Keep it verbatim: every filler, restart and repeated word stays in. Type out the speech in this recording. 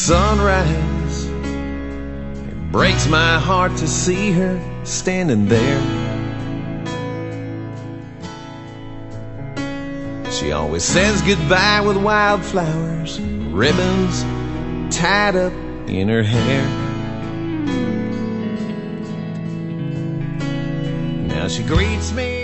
sunrise. It breaks my heart to see her standing there. She always says goodbye with wildflowers, ribbons tied up in her hair. Now she greets me